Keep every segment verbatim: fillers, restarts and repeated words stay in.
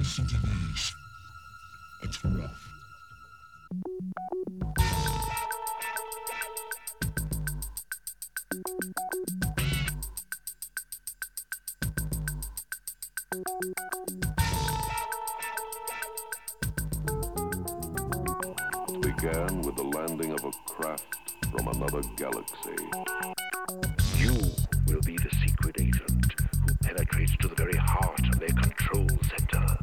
listen to these. It's rough. Began with the landing of a craft from another galaxy. You will be the secret agent who penetrates to the very heart of their control center.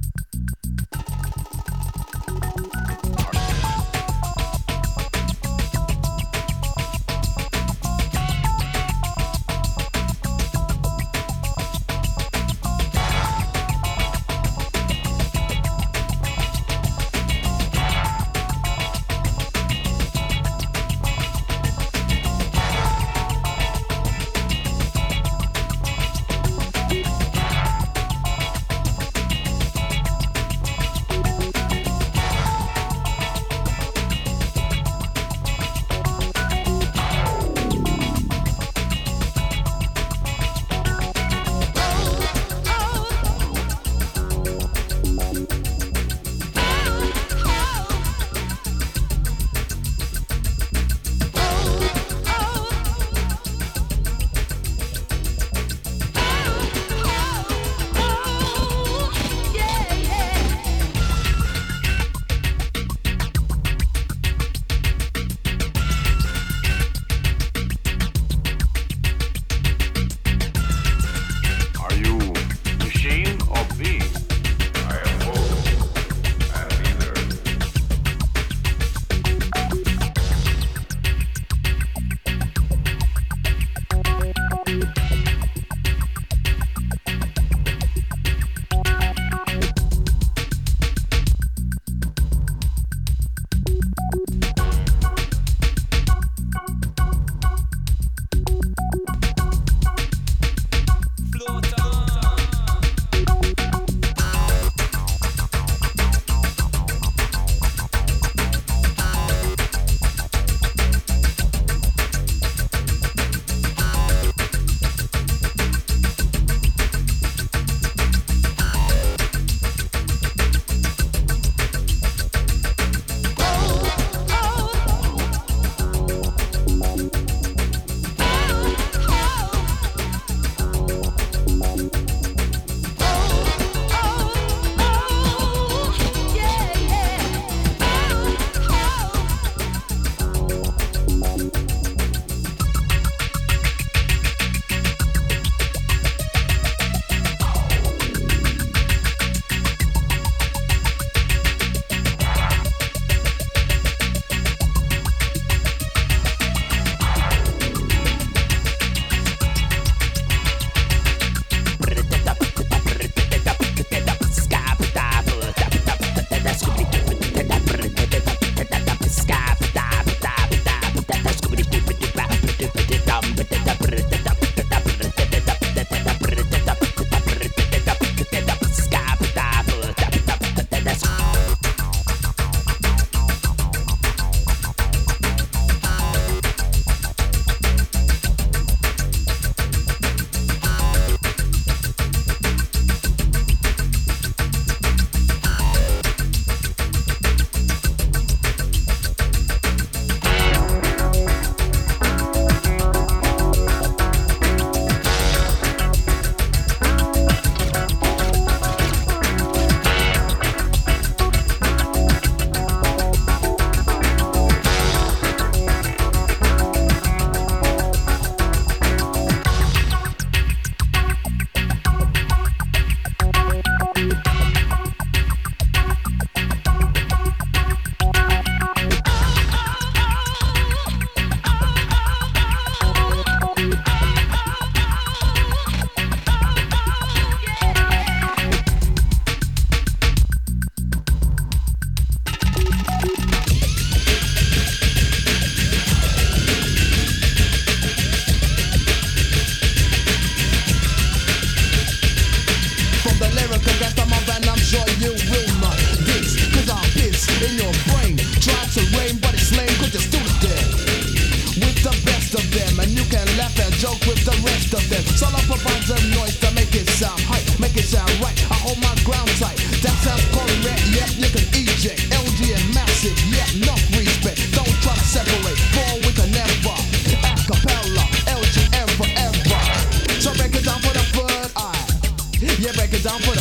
joke with the rest of them. Solo provides a noise to make it sound hype, make it sound right. I hold my ground tight. Sounds calling red, yep, you can eject. L G and massive, yep, enough respect. Don't try to separate, fall we can never. Acapella, L G M forever. So break it down for the third eye. Yeah, break it down for the